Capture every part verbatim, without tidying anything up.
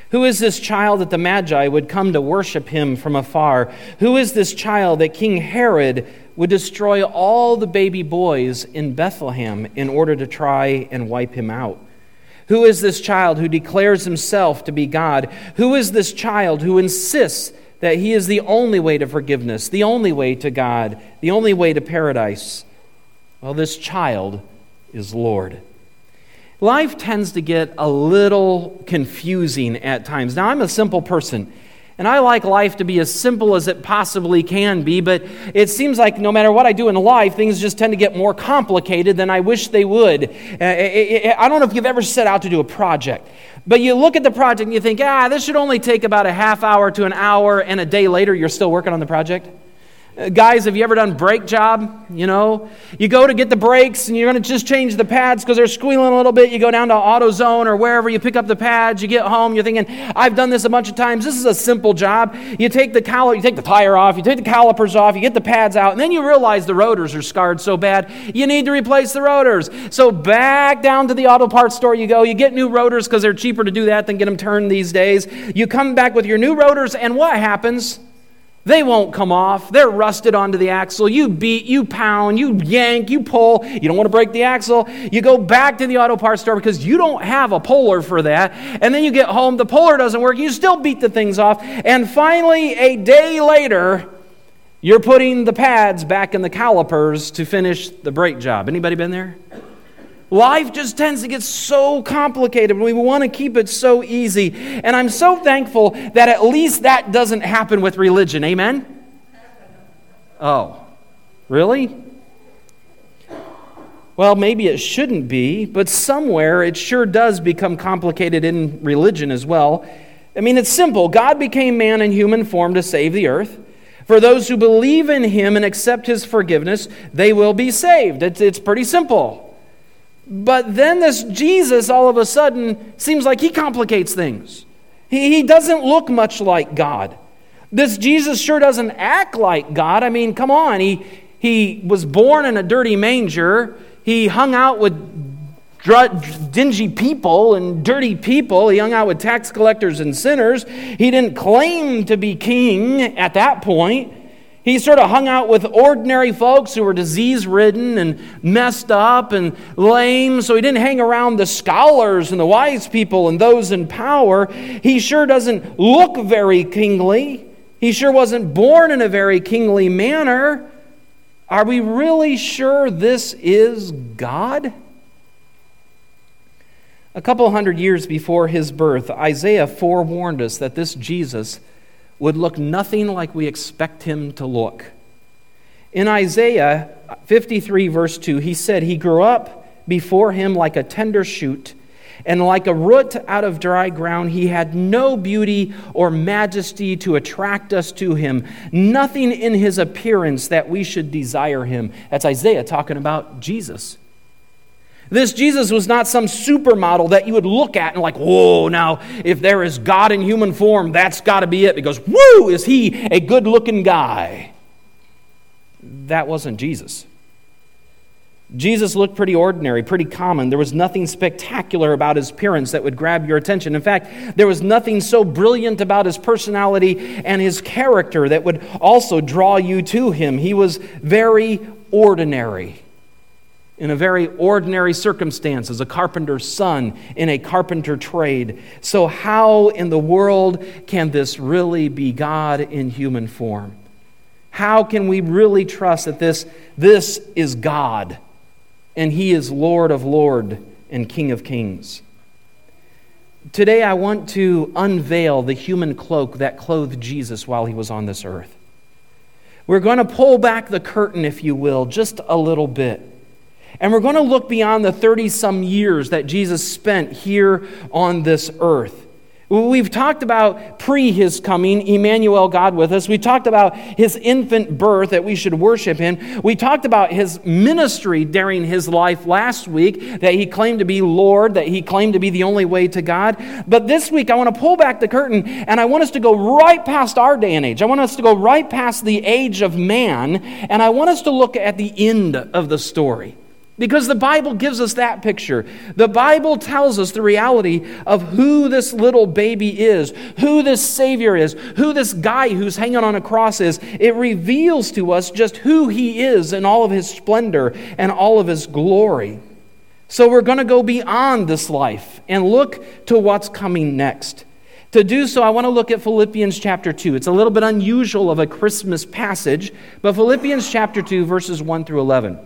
Who is this child that the Magi would come to worship him from afar? Who is this child that King Herod would destroy all the baby boys in Bethlehem in order to try and wipe him out? Who is this child who declares himself to be God? Who is this child who insists that he is the only way to forgiveness, the only way to God, the only way to paradise? Well, this child is Lord. Life tends to get a little confusing at times. Now, I'm a simple person, and I like life to be as simple as it possibly can be, but it seems like no matter what I do in life, things just tend to get more complicated than I wish they would. Uh, I don't know if you've ever set out to do a project, but you look at the project and you think, ah, this should only take about a half hour to an hour, and a day later you're still working on the project. Guys, have you ever done brake job? You know, you go to get the brakes and you're going to just change the pads because they're squealing a little bit. You go down to AutoZone or wherever, you pick up the pads, you get home, you're thinking, I've done this a bunch of times. This is a simple job. You take the cali- you take the tire off, you take the calipers off, you get the pads out, and then you realize the rotors are scarred so bad, you need to replace the rotors. So back down to the auto parts store you go, you get new rotors because they're cheaper to do that than get them turned these days. You come back with your new rotors, and what happens? They won't come off. They're rusted onto the axle. You beat, you pound, you yank, you pull. You don't want to break the axle. You go back to the auto parts store because you don't have a puller for that. And then you get home, the puller doesn't work. You still beat the things off. And finally, a day later, you're putting the pads back in the calipers to finish the brake job. Anybody been there? Life just tends to get so complicated. We want to keep it so easy. And I'm so thankful that at least that doesn't happen with religion. Amen? Oh, really? Well, maybe it shouldn't be, but somewhere it sure does become complicated in religion as well. I mean, it's simple. God became man in human form to save the earth. For those who believe in him and accept his forgiveness, they will be saved. It's, it's pretty simple. But then this Jesus, all of a sudden, seems like he complicates things. He, he doesn't look much like God. This Jesus sure doesn't act like God. I mean, come on. He, he was born in a dirty manger. He hung out with dr- dingy people and dirty people. He hung out with tax collectors and sinners. He didn't claim to be king at that point. He sort of hung out with ordinary folks who were disease-ridden and messed up and lame, so he didn't hang around the scholars and the wise people and those in power. He sure doesn't look very kingly. He sure wasn't born in a very kingly manner. Are we really sure this is God? A couple hundred years before his birth, Isaiah forewarned us that this Jesus would look nothing like we expect him to look. In Isaiah fifty-three, verse two, he said, he grew up before him like a tender shoot, and like a root out of dry ground. He had no beauty or majesty to attract us to him, nothing in his appearance that we should desire him. That's Isaiah talking about Jesus. This Jesus was not some supermodel that you would look at and like, whoa, now, if there is God in human form, that's got to be it. Because, woo, is he a good-looking guy? That wasn't Jesus. Jesus looked pretty ordinary, pretty common. There was nothing spectacular about his appearance that would grab your attention. In fact, there was nothing so brilliant about his personality and his character that would also draw you to him. He was very ordinary. In a very ordinary circumstances, a carpenter's son in a carpenter trade. So how in the world can this really be God in human form? How can we really trust that this, this is God and he is Lord of Lords and King of Kings? Today I want to unveil the human cloak that clothed Jesus while he was on this earth. We're going to pull back the curtain, if you will, just a little bit. And we're going to look beyond the thirty-some years that Jesus spent here on this earth. We've talked about pre his coming, Emmanuel, God with us. We talked about his infant birth, that we should worship him. We talked about his ministry during his life last week, that he claimed to be Lord, that he claimed to be the only way to God. But this week, I want to pull back the curtain, and I want us to go right past our day and age. I want us to go right past the age of man, and I want us to look at the end of the story. Because the Bible gives us that picture. The Bible tells us the reality of who this little baby is, who this Savior is, who this guy who's hanging on a cross is. It reveals to us just who he is in all of his splendor and all of his glory. So we're going to go beyond this life and look to what's coming next. To do so, I want to look at Philippians chapter two. It's a little bit unusual of a Christmas passage, but Philippians chapter two, verses one through eleven.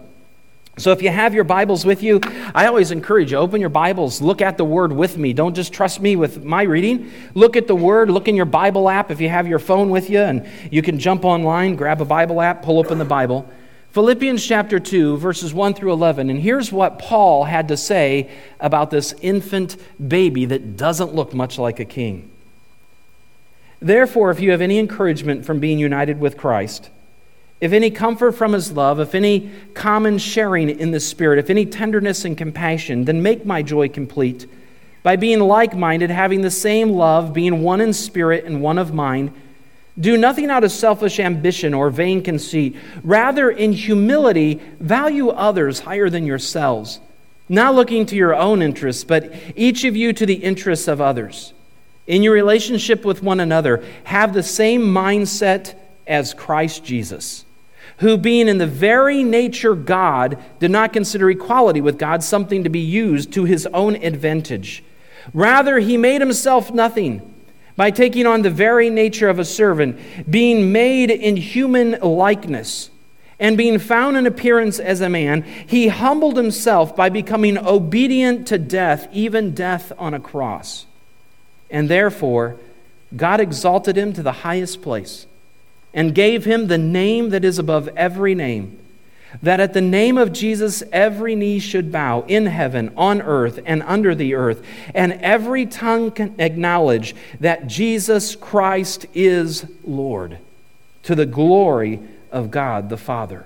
So if you have your Bibles with you, I always encourage you, open your Bibles, look at the Word with me. Don't just trust me with my reading. Look at the Word, look in your Bible app if you have your phone with you, and you can jump online, grab a Bible app, pull open the Bible. Philippians chapter two, verses one through eleven, and here's what Paul had to say about this infant baby that doesn't look much like a king. Therefore, if you have any encouragement from being united with Christ, if any comfort from his love, if any common sharing in the Spirit, if any tenderness and compassion, then make my joy complete by being like-minded, having the same love, being one in spirit and one of mind. Do nothing out of selfish ambition or vain conceit. Rather, in humility, value others higher than yourselves, not looking to your own interests, but each of you to the interests of others. In your relationship with one another, have the same mindset as Christ Jesus, who being in the very nature God, did not consider equality with God something to be used to his own advantage. Rather, he made himself nothing by taking on the very nature of a servant, being made in human likeness, and being found in appearance as a man, he humbled himself by becoming obedient to death, even death on a cross. And therefore, God exalted him to the highest place, and gave him the name that is above every name, that at the name of Jesus every knee should bow in heaven, on earth, and under the earth, and every tongue can acknowledge that Jesus Christ is Lord, to the glory of God the Father.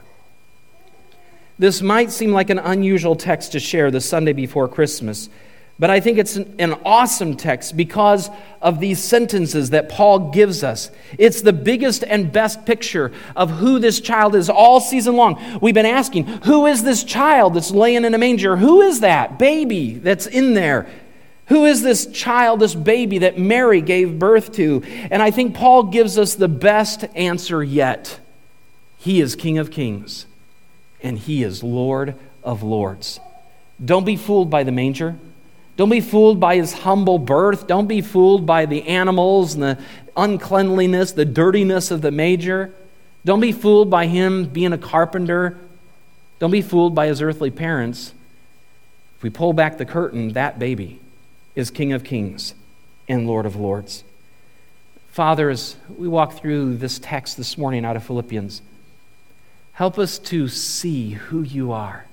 This might seem like an unusual text to share the Sunday before Christmas, but I think it's an, an awesome text because of these sentences that Paul gives us. It's the biggest and best picture of who this child is all season long. We've been asking, who is this child that's laying in a manger? Who is that baby that's in there? Who is this child, this baby that Mary gave birth to? And I think Paul gives us the best answer yet. He is King of Kings, and he is Lord of Lords. Don't be fooled by the manger. Don't be fooled by his humble birth. Don't be fooled by the animals and the uncleanliness, the dirtiness of the manger. Don't be fooled by him being a carpenter. Don't be fooled by his earthly parents. If we pull back the curtain, that baby is King of Kings and Lord of Lords. Father, as we walk through this text this morning out of Philippians, help us to see who you are.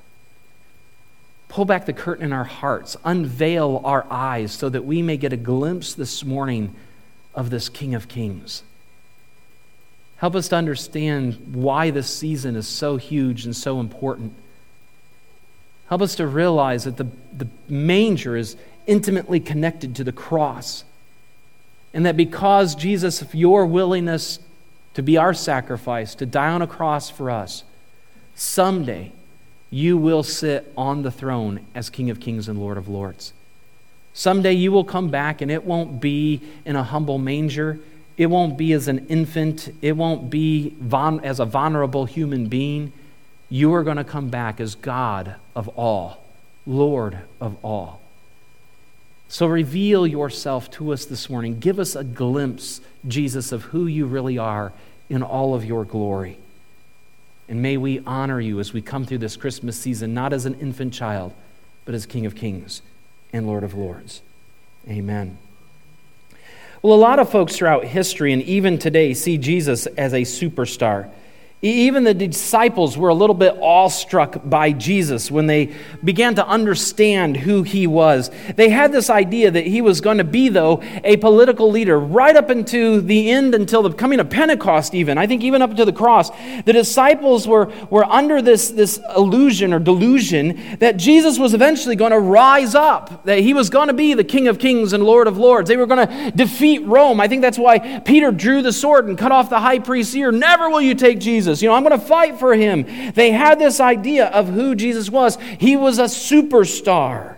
Pull back the curtain in our hearts, unveil our eyes so that we may get a glimpse this morning of this King of Kings. Help us to understand why this season is so huge and so important. Help us to realize that the, the manger is intimately connected to the cross, and that because, Jesus, of your willingness to be our sacrifice, to die on a cross for us, someday you will sit on the throne as King of Kings and Lord of Lords. Someday you will come back, and it won't be in a humble manger. It won't be as an infant. It won't be von- as a vulnerable human being. You are going to come back as God of all, Lord of all. So reveal yourself to us this morning. Give us a glimpse, Jesus, of who you really are in all of your glory. And may we honor you as we come through this Christmas season, not as an infant child, but as King of Kings and Lord of Lords. Amen. Well, a lot of folks throughout history and even today see Jesus as a superstar. Even the disciples were a little bit awestruck by Jesus when they began to understand who he was. They had this idea that he was going to be, though, a political leader right up into the end, until the coming of Pentecost even. I think even up to the cross. The disciples were, were under this, this illusion or delusion that Jesus was eventually going to rise up, that he was going to be the King of Kings and Lord of Lords. They were going to defeat Rome. I think that's why Peter drew the sword and cut off the high priest's ear. Never will you take Jesus. Jesus. You know, I'm going to fight for him. They had this idea of who Jesus was. He was a superstar.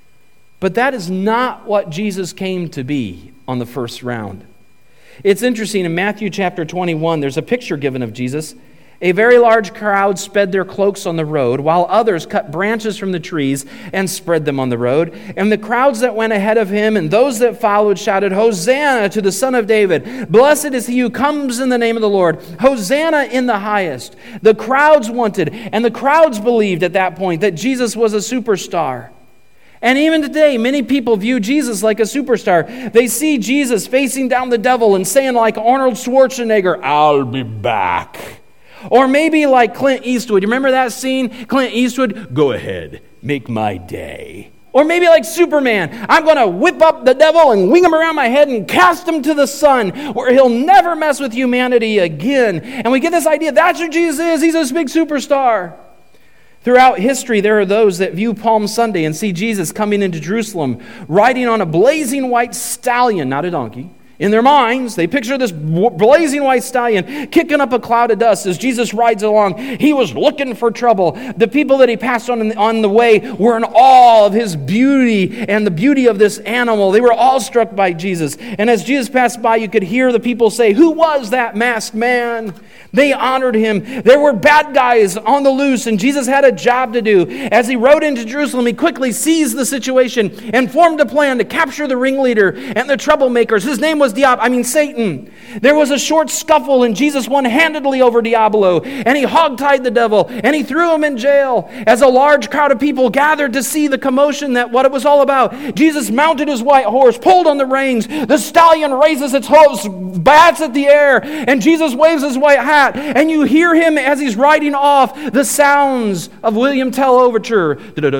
But that is not what Jesus came to be on the first round. It's interesting, in Matthew chapter twenty-one, there's a picture given of Jesus. A very large crowd spread their cloaks on the road, while others cut branches from the trees and spread them on the road. And the crowds that went ahead of him and those that followed shouted, "Hosanna to the Son of David! Blessed is he who comes in the name of the Lord! Hosanna in the highest!" The crowds wanted, and the crowds believed at that point that Jesus was a superstar. And even today, many people view Jesus like a superstar. They see Jesus facing down the devil and saying like Arnold Schwarzenegger, "I'll be back." Or maybe like Clint Eastwood. You remember that scene? Clint Eastwood, "Go ahead, make my day." Or maybe like Superman, "I'm going to whip up the devil and wing him around my head and cast him to the sun where he'll never mess with humanity again." And we get this idea, that's who Jesus is. He's this big superstar. Throughout history, there are those that view Palm Sunday and see Jesus coming into Jerusalem riding on a blazing white stallion, not a donkey. In their minds, they picture this blazing white stallion kicking up a cloud of dust as Jesus rides along. He was looking for trouble. The people that he passed on on the way were in awe of his beauty and the beauty of this animal. They were all struck by Jesus. And as Jesus passed by, you could hear the people say, "Who was that masked man?" They honored him. There were bad guys on the loose, and Jesus had a job to do. As he rode into Jerusalem, he quickly seized the situation and formed a plan to capture the ringleader and the troublemakers. His name was Diab- I mean Satan. There was a short scuffle, and Jesus won handedly over Diablo, and he hogtied the devil, and he threw him in jail. As a large crowd of people gathered to see the commotion, that what it was all about, Jesus mounted his white horse, pulled on the reins. The stallion raises its hooves, bats at the air, and Jesus waves his white hat. And you hear him as he's riding off, the sounds of William Tell Overture.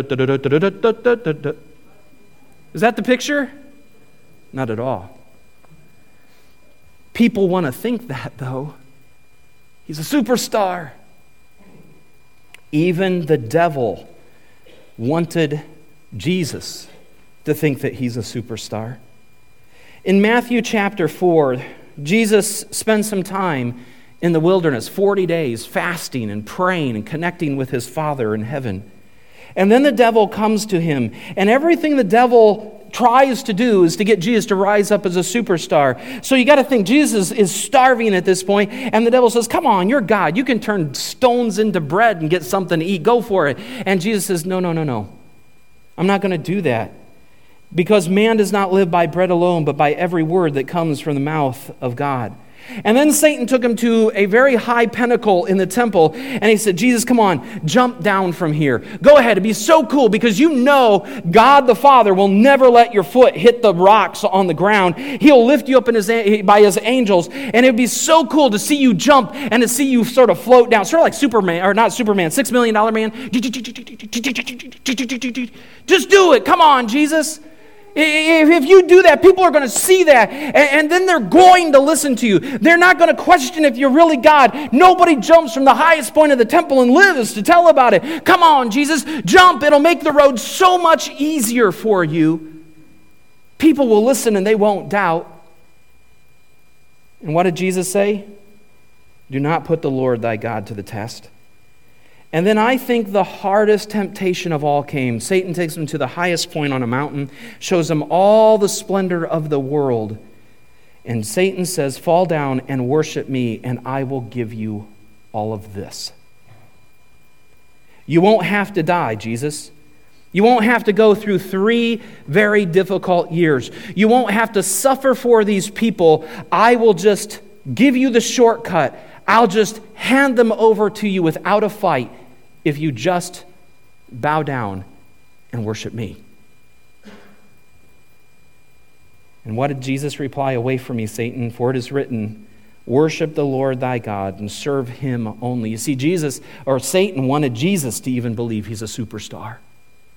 Is that the picture? Not at all. People want to think that, though. He's a superstar. Even the devil wanted Jesus to think that he's a superstar. In Matthew chapter four, Jesus spends some time in the wilderness, forty days, fasting and praying and connecting with his Father in heaven. And then the devil comes to him, and everything the devil tries to do is to get Jesus to rise up as a superstar. So you got to think, Jesus is starving at this point, and the devil says, "Come on, you're God. You can turn stones into bread and get something to eat. Go for it." And Jesus says, no, no, no, no. I'm not going to do that. Because man does not live by bread alone, but by every word that comes from the mouth of God. And then Satan took him to a very high pinnacle in the temple, and he said, "Jesus, come on, jump down from here. Go ahead, it'd be so cool, because you know God the Father will never let your foot hit the rocks on the ground. He'll lift you up in his, by his angels, and it'd be so cool to see you jump and to see you sort of float down, sort of like Superman, or not Superman, Six Million Dollar Man. Just do it. Come on, Jesus. If you do that, people are going to see that, and then they're going to listen to you. They're not going to question if you're really God. Nobody jumps from the highest point of the temple and lives to tell about it. Come on, Jesus, jump. It'll make the road so much easier for you. People will listen and they won't doubt." And what did Jesus say? "Do not put the Lord thy God to the test." And then I think the hardest temptation of all came. Satan takes him to the highest point on a mountain, shows him all the splendor of the world. And Satan says, "Fall down and worship me, and I will give you all of this." You won't have to die, Jesus. You won't have to go through three very difficult years. You won't have to suffer for these people. I will just give you the shortcut. I'll just hand them over to you without a fight if you just bow down and worship me. And what did Jesus reply? "Away from me, Satan, for it is written, worship the Lord thy God and serve him only." You see, Jesus, or Satan, wanted Jesus to even believe he's a superstar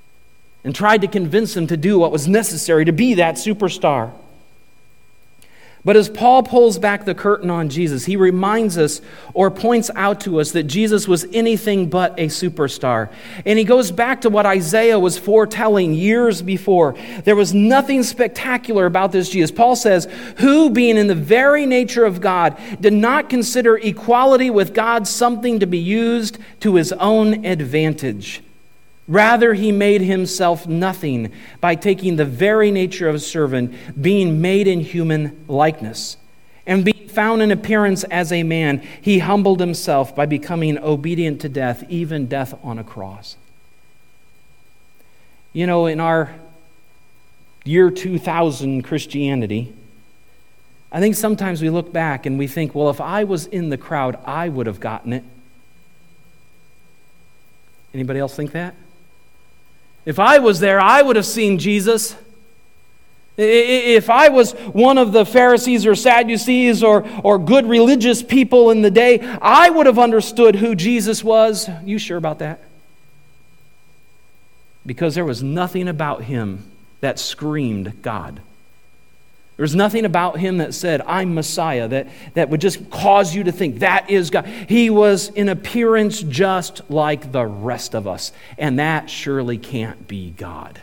and tried to convince him to do what was necessary to be that superstar. But as Paul pulls back the curtain on Jesus, he reminds us or points out to us that Jesus was anything but a superstar. And he goes back to what Isaiah was foretelling years before. There was nothing spectacular about this Jesus. Paul says, who, being in the very nature of God, did not consider equality with God something to be used to his own advantage. Rather, he made himself nothing by taking the very nature of a servant, being made in human likeness. And being found in appearance as a man, he humbled himself by becoming obedient to death, even death on a cross. You know, in our year two thousand Christianity, I think sometimes we look back and we think, well, if I was in the crowd, I would have gotten it. Anybody else think that? If I was there, I would have seen Jesus. If I was one of the Pharisees or Sadducees or, or good religious people in the day, I would have understood who Jesus was. You sure about that? Because there was nothing about him that screamed God. There was nothing about him that said, I'm Messiah, that, that would just cause you to think that is God. He was in appearance just like the rest of us, and that surely can't be God.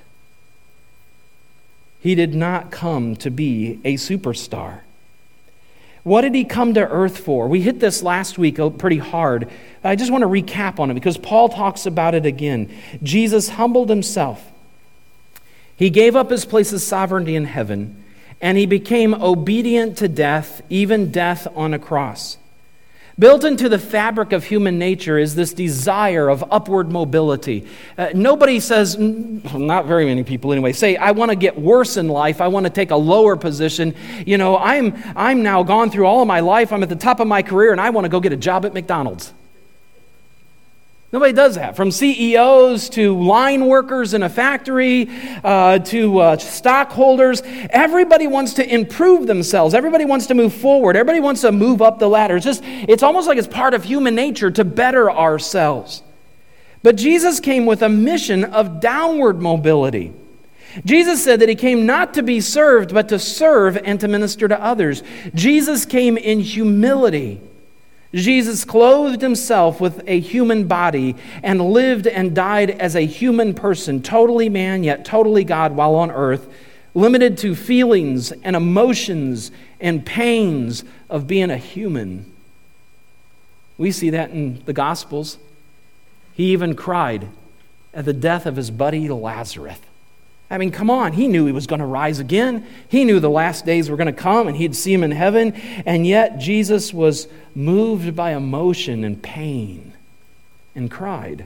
He did not come to be a superstar. What did he come to earth for? We hit this last week pretty hard. I just want to recap on it because Paul talks about it again. Jesus humbled himself. He gave up his place of sovereignty in heaven, and he became obedient to death, even death on a cross. Built into the fabric of human nature is this desire of upward mobility. Uh, nobody says, not very many people anyway, say, I want to get worse in life. I want to take a lower position. You know, I'm, I'm now gone through all of my life. I'm at the top of my career, and I want to go get a job at McDonald's. Nobody does that. From C E Os to line workers in a factory uh, to uh, stockholders, everybody wants to improve themselves. Everybody wants to move forward. Everybody wants to move up the ladder. It's just, it's almost like it's part of human nature to better ourselves. But Jesus came with a mission of downward mobility. Jesus said that he came not to be served, but to serve and to minister to others. Jesus came in humility. Jesus clothed himself with a human body and lived and died as a human person, totally man yet totally God while on earth, limited to feelings and emotions and pains of being a human. We see that in the Gospels. He even cried at the death of his buddy Lazarus. I mean, come on, he knew he was going to rise again. He knew the last days were going to come and he'd see him in heaven. And yet Jesus was moved by emotion and pain and cried.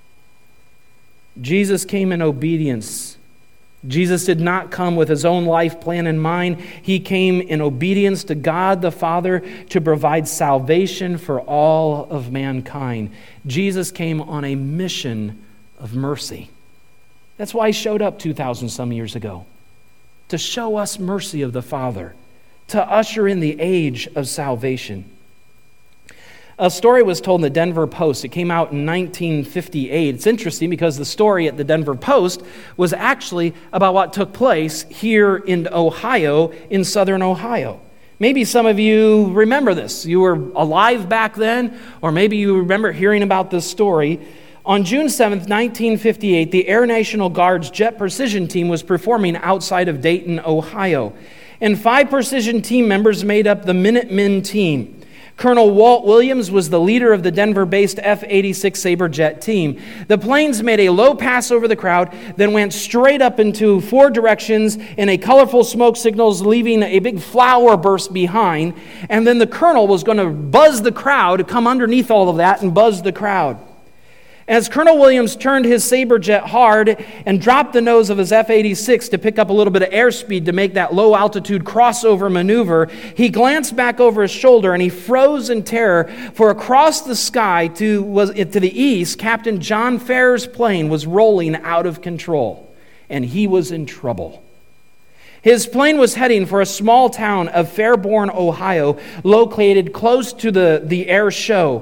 Jesus came in obedience. Jesus did not come with his own life plan in mind. He came in obedience to God the Father to provide salvation for all of mankind. Jesus came on a mission of mercy. That's why he showed up two thousand some years ago, to show us mercy of the Father, to usher in the age of salvation. A story was told in the Denver Post. It came out in nineteen fifty-eight. It's interesting because the story at the Denver Post was actually about what took place here in Ohio, in southern Ohio. Maybe some of you remember this. You were alive back then, or maybe you remember hearing about this story. On June seventh, nineteen fifty-eight, the Air National Guard's Jet Precision Team was performing outside of Dayton, Ohio. And five Precision Team members made up the Minutemen team. Colonel Walt Williams was the leader of the Denver-based F eighty-six Sabre jet team. The planes made a low pass over the crowd, then went straight up into four directions in a colorful smoke signals, leaving a big flower burst behind. And then the colonel was going to buzz the crowd, come underneath all of that and buzz the crowd. As Colonel Williams turned his Sabre jet hard and dropped the nose of his F eighty-six to pick up a little bit of airspeed to make that low-altitude crossover maneuver, he glanced back over his shoulder and he froze in terror, for across the sky to, was, to the east, Captain John Farrer's plane was rolling out of control, and he was in trouble. His plane was heading for a small town of Fairborn, Ohio, located close to the, the air show.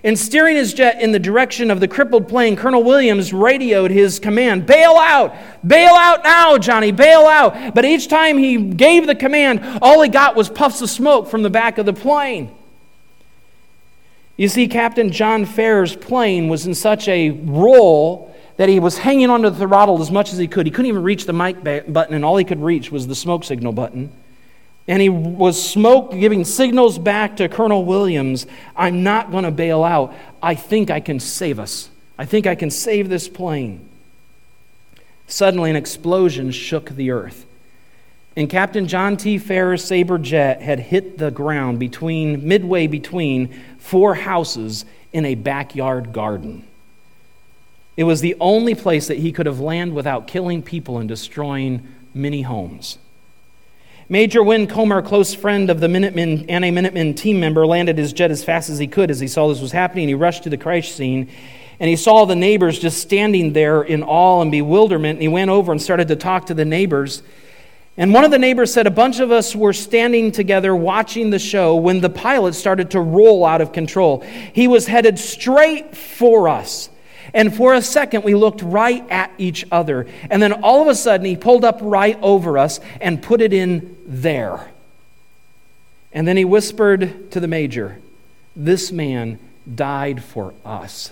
And steering his jet in the direction of the crippled plane, Colonel Williams radioed his command, "Bail out! Bail out now, Johnny, bail out!" But each time he gave the command, all he got was puffs of smoke from the back of the plane. You see, Captain John Ferrer's plane was in such a roll that he was hanging onto the throttle as much as he could. He couldn't even reach the mic button, and all he could reach was the smoke signal button. And he was smoke giving signals back to Colonel Williams, "I'm not going to bail out. I think I can save us. I think I can save this plane." Suddenly, an explosion shook the earth. And Captain John T. Ferrer's Sabre jet had hit the ground between midway between four houses in a backyard garden. It was the only place that he could have landed without killing people and destroying many homes. Major Win Comer, a close friend of the Minutemen, anti-Minutemen team member, landed his jet as fast as he could as he saw this was happening. He rushed to the crash scene, and he saw the neighbors just standing there in awe and bewilderment. And he went over and started to talk to the neighbors. And one of the neighbors said, "A bunch of us were standing together watching the show when the pilot started to roll out of control. He was headed straight for us. And for a second, we looked right at each other. And then all of a sudden, he pulled up right over us and put it in there. And then he whispered to the major, 'This man died for us.'"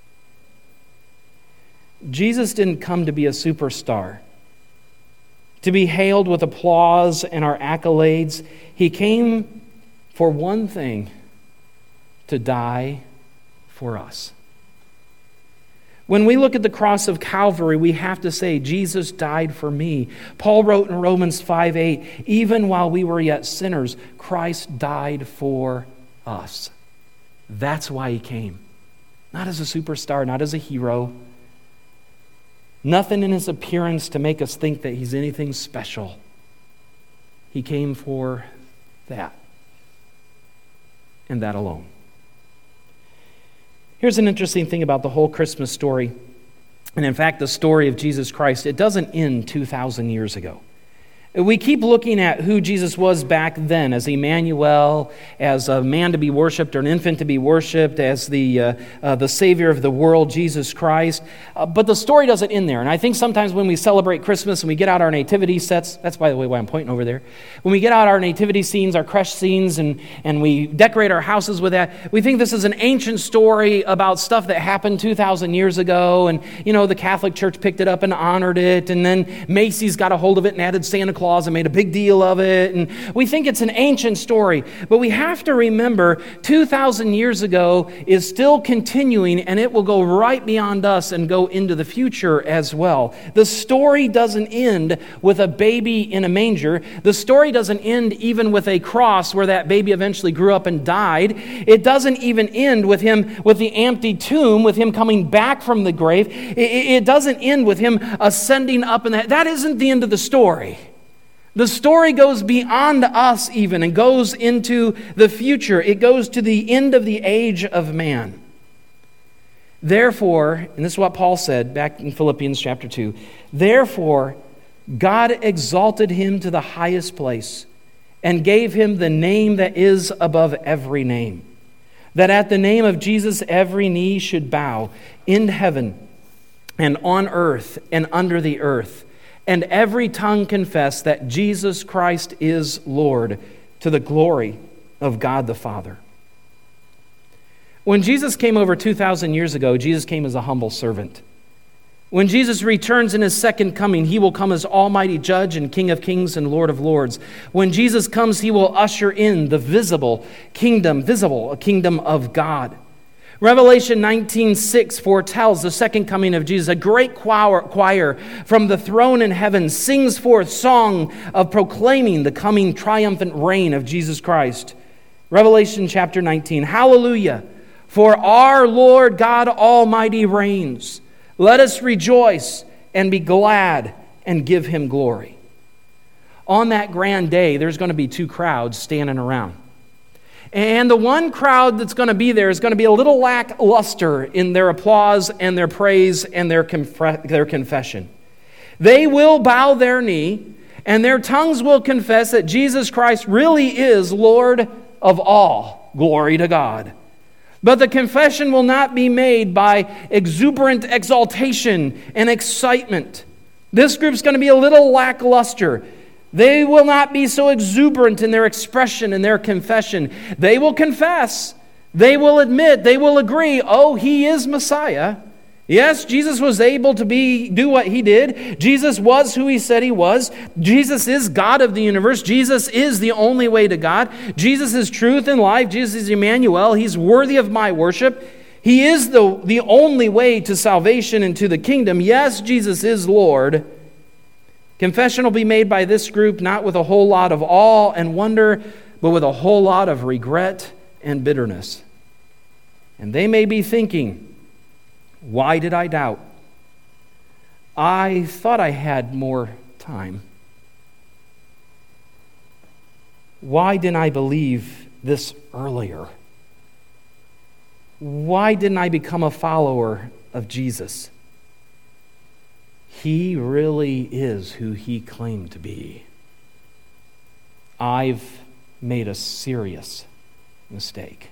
Jesus didn't come to be a superstar, to be hailed with applause and our accolades. He came for one thing, to die for us. When we look at the cross of Calvary, we have to say, Jesus died for me. Paul wrote in Romans five eight, "Even while we were yet sinners, Christ died for us." That's why he came. Not as a superstar, not as a hero. Nothing in his appearance to make us think that he's anything special. He came for that, and that alone. Here's an interesting thing about the whole Christmas story, and in fact the story of Jesus Christ. It doesn't end two thousand years ago. We keep looking at who Jesus was back then as Emmanuel, as a man to be worshipped or an infant to be worshipped, as the uh, uh, the Savior of the world, Jesus Christ. Uh, but the story doesn't end there. And I think sometimes when we celebrate Christmas and we get out our nativity sets, that's by the way why I'm pointing over there, when we get out our nativity scenes, our creche scenes, and, and we decorate our houses with that, we think this is an ancient story about stuff that happened two thousand years ago. And, you know, the Catholic Church picked it up and honored it. And then Macy's got a hold of it and added Santa Claus and made a big deal of it, and we think it's an ancient story. But we have to remember two thousand years ago is still continuing, and it will go right beyond us and go into the future as well. The story doesn't end with a baby in a manger. The story doesn't end even with a cross where that baby eventually grew up and died. It doesn't even end with him with the empty tomb, with him coming back from the grave. It, it doesn't end with him ascending up, and that. That isn't the end of the story. The story goes beyond us even and goes into the future. It goes to the end of the age of man. Therefore, and this is what Paul said back in Philippians chapter two, "Therefore, God exalted him to the highest place and gave him the name that is above every name, that at the name of Jesus every knee should bow in heaven and on earth and under the earth, and every tongue confess that Jesus Christ is Lord, to the glory of God the Father." When Jesus came over two thousand years ago, Jesus came as a humble servant. When Jesus returns in his second coming, he will come as Almighty Judge and King of Kings and Lord of Lords. When Jesus comes, he will usher in the visible kingdom, visible, a kingdom of God. Revelation nineteen six foretells the second coming of Jesus. A great choir, choir from the throne in heaven sings forth song of proclaiming the coming triumphant reign of Jesus Christ. Revelation chapter nineteen. "Hallelujah! For our Lord God Almighty reigns. Let us rejoice and be glad and give him glory." On that grand day, there's going to be two crowds standing around. And the one crowd that's going to be there is going to be a little lackluster in their applause and their praise and their conf- their confession. They will bow their knee, and their tongues will confess that Jesus Christ really is Lord of all. Glory to God. But the confession will not be made by exuberant exaltation and excitement. This group's going to be a little lackluster. They will not be so exuberant in their expression and their confession. They will confess. They will admit. They will agree, oh, he is Messiah. Yes, Jesus was able to be do what he did. Jesus was who he said he was. Jesus is God of the universe. Jesus is the only way to God. Jesus is truth and life. Jesus is Emmanuel. He's worthy of my worship. He is the, the only way to salvation and to the kingdom. Yes, Jesus is Lord. Confession will be made by this group not with a whole lot of awe and wonder, but with a whole lot of regret and bitterness. And they may be thinking, why did I doubt? I thought I had more time. Why didn't I believe this earlier? Why didn't I become a follower of Jesus? He really is who he claimed to be. I've made a serious mistake.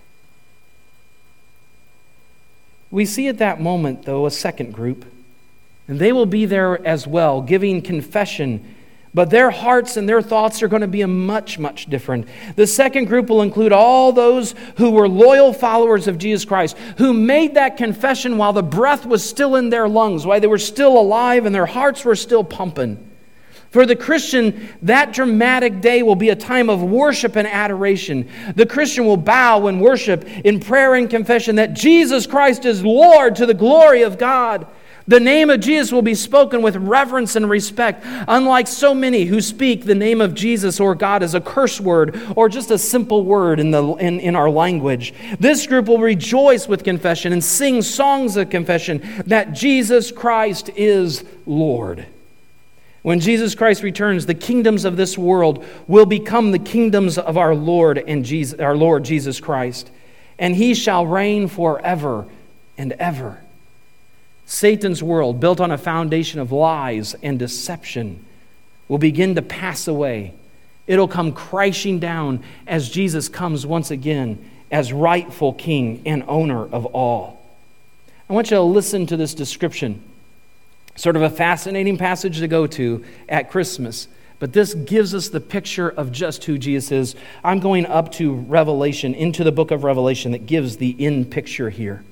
We see at that moment, though, a second group, and they will be there as well, giving confession, but their hearts and their thoughts are going to be much, much different. The second group will include all those who were loyal followers of Jesus Christ, who made that confession while the breath was still in their lungs, while they were still alive and their hearts were still pumping. For the Christian, that dramatic day will be a time of worship and adoration. The Christian will bow and worship in prayer and confession that Jesus Christ is Lord to the glory of God. The name of Jesus will be spoken with reverence and respect, unlike so many who speak the name of Jesus or God as a curse word or just a simple word in, the, in, in our language. This group will rejoice with confession and sing songs of confession that Jesus Christ is Lord. When Jesus Christ returns, the kingdoms of this world will become the kingdoms of our Lord and Jesus, our Lord Jesus Christ, and he shall reign forever and ever. Satan's world, built on a foundation of lies and deception, will begin to pass away. It'll come crashing down as Jesus comes once again as rightful king and owner of all. I want you to listen to this description. Sort of a fascinating passage to go to at Christmas. But this gives us the picture of just who Jesus is. I'm going up to Revelation, into the book of Revelation that gives the in picture here.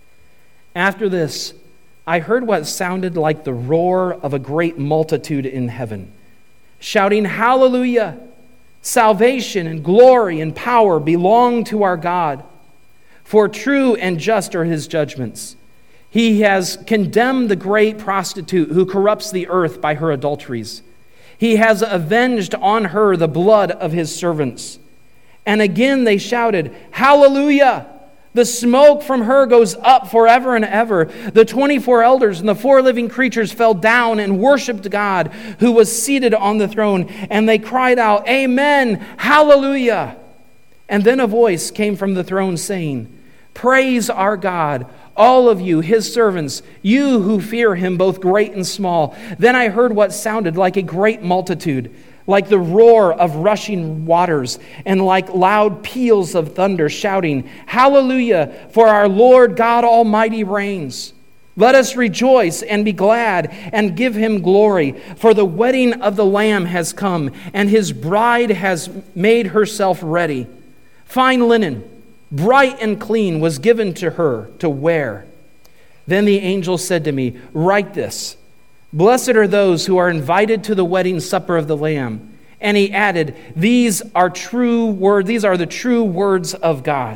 After this, I heard what sounded like the roar of a great multitude in heaven, shouting, "Hallelujah! Salvation and glory and power belong to our God, for true and just are his judgments. He has condemned the great prostitute who corrupts the earth by her adulteries. He has avenged on her the blood of his servants." And again they shouted, "Hallelujah! The smoke from her goes up forever and ever." The twenty-four elders and the four living creatures fell down and worshiped God who was seated on the throne. And they cried out, "Amen, hallelujah." And then a voice came from the throne saying, "Praise our God, all of you, his servants, you who fear him, both great and small." Then I heard what sounded like a great multitude, like the roar of rushing waters, and like loud peals of thunder, shouting, "Hallelujah, for our Lord God Almighty reigns. Let us rejoice and be glad and give him glory, for the wedding of the Lamb has come, and his bride has made herself ready. Fine linen, bright and clean, was given to her to wear." Then the angel said to me, "Write this: Blessed are those who are invited to the wedding supper of the Lamb." And he added, "These are true word, these are the true words of God."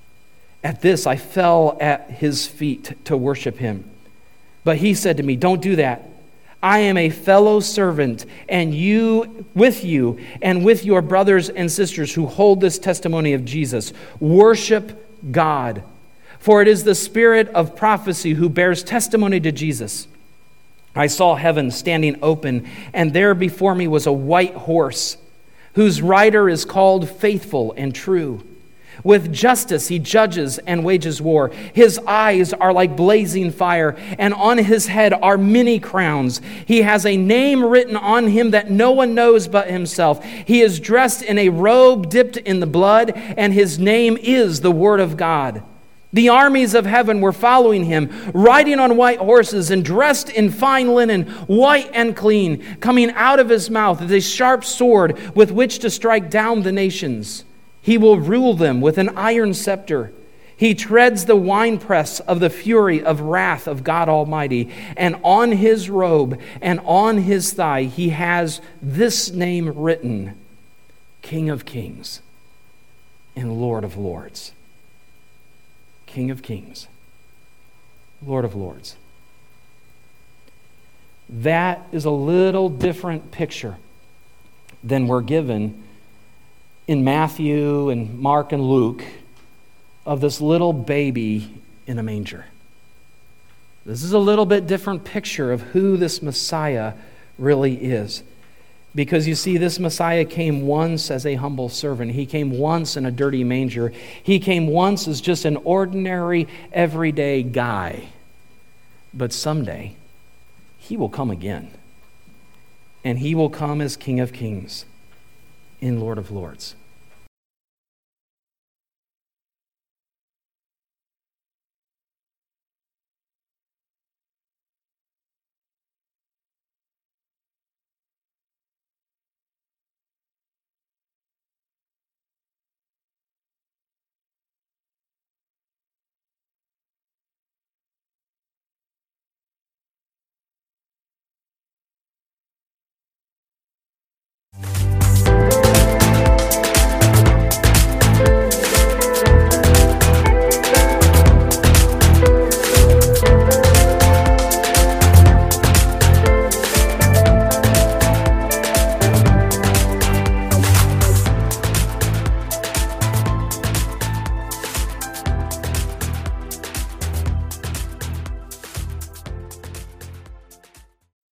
At this I fell at his feet to worship him. But he said to me, "Don't do that. I am a fellow servant and you with you and with your brothers and sisters who hold this testimony of Jesus. Worship God. For it is the spirit of prophecy who bears testimony to Jesus." I saw heaven standing open, and there before me was a white horse, whose rider is called Faithful and True. With justice he judges and wages war. His eyes are like blazing fire, and on his head are many crowns. He has a name written on him that no one knows but himself. He is dressed in a robe dipped in the blood, and his name is the Word of God. The armies of heaven were following him, riding on white horses and dressed in fine linen, white and clean. Coming out of his mouth is a sharp sword with which to strike down the nations. He will rule them with an iron scepter. He treads the winepress of the fury of wrath of God Almighty. And on his robe and on his thigh he has this name written, King of Kings and Lord of Lords. King of Kings, Lord of Lords. That is a little different picture than we're given in Matthew and Mark and Luke of this little baby in a manger. This is a little bit different picture of who this Messiah really is. Because you see, this Messiah came once as a humble servant. He came once in a dirty manger. He came once as just an ordinary, everyday guy. But someday, he will come again. And he will come as King of Kings and Lord of Lords.